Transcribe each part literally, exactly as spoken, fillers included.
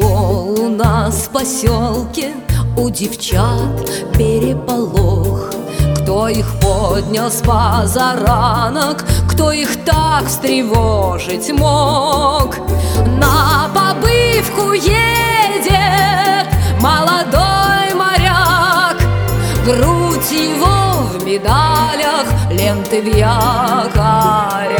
Что у нас в поселке у девчат переполох? Кто их поднял с позаранок? Кто их так встревожить мог? На побывку едет молодой моряк, грудь его в медалях, ленты в якорях.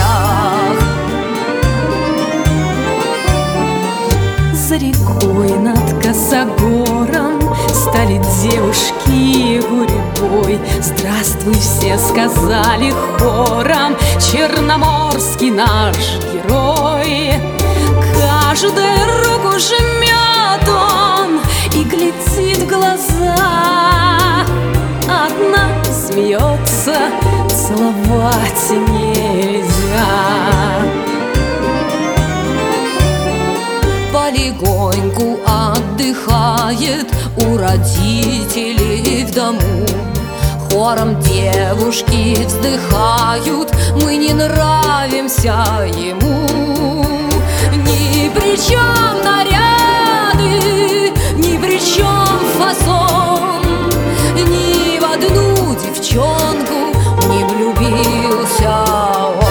За рекой над косогором стали девушки гурьбой. Здравствуй, все сказали хором, черноморский наш герой. Каждой руку жмет он и глядит в глаза. Одна смеется, целовать нельзя. Полегоньку отдыхает у родителей в дому. Хором девушки вздыхают: мы не нравимся ему. Ни при чем наряды, ни при чем фасон, ни в одну девчонку не влюбился он.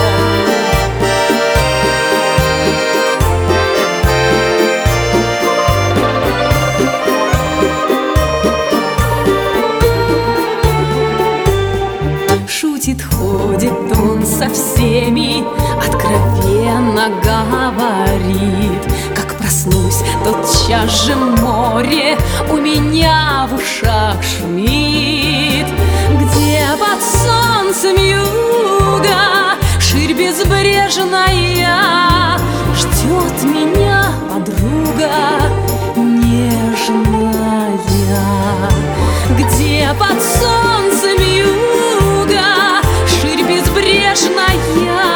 Шутит, ходит он со всеми, откровенно говорит: как проснусь, тотчас же море у меня в ушах шумит. Где под солнцем юга ширь безбрежная, ждет меня подруга нежная. Где под солнцем юга ширь безбрежная,